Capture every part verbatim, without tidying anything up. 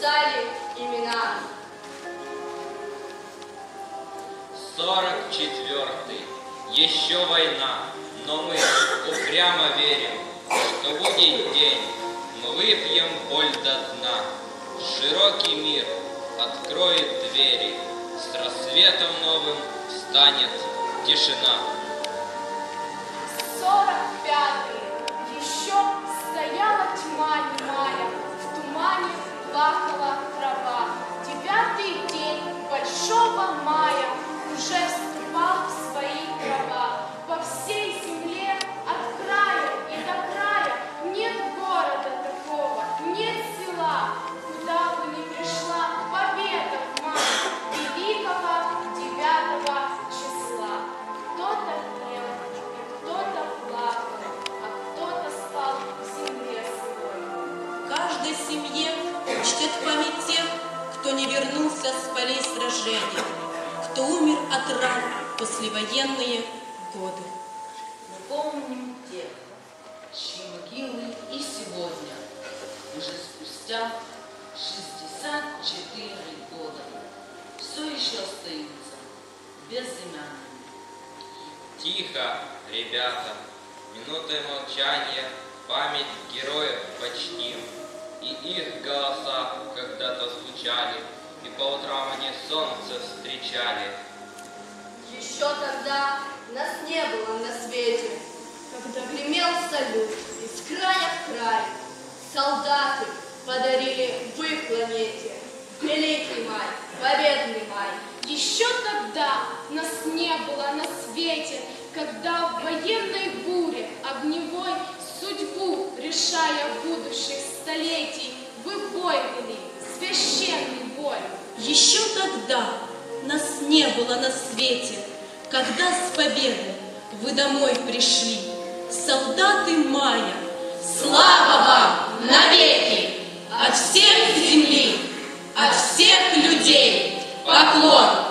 стали имена. Сорок четвертый. Еще война, но мы упрямо верим, что будет день, мы выпьем боль до дна. Широкий мир откроет двери, с рассветом новым станет тишина. Сорок пятый. Еще стояла тьма немая, в тумане плакала трава. Девятый день большого мая уже вступал в свои права. По всей земле от края и до края нет города такого, нет села, куда бы ни пришла победа в мае великого девятого числа. Кто-то пел, кто-то плакал, а кто-то спал в земле своей. В каждой семье чтет память тех, кто не вернулся с полей сражений, кто умер от ран в послевоенные годы. Мы помним тех, чьи могилы и сегодня, уже спустя шестьдесят четыре года, все еще остаются безымянными. Тихо, ребята, минутой молчания память героев почтим. И их голоса когда-то звучали, и по утрам они солнце встречали. Еще тогда нас не было на свете, когда гремел салют из края в край. Солдаты подарили в их планете великий май, победный май. Еще тогда нас не было на свете, когда в военной буре огневой судьбу, решая будущих столетий, вы бой вели, священный бой. Еще тогда нас не было на свете, когда с победой вы домой пришли, солдаты мая. Слава вам навеки! От всех земли, от всех людей поклон!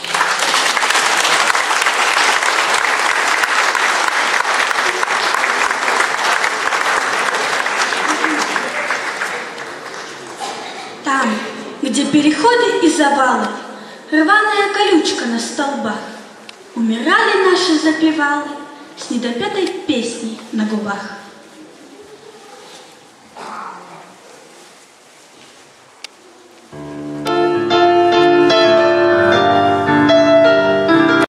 Там, где переходы и завалы, рваная колючка на столбах, умирали наши запевалы с недопетой песней на губах.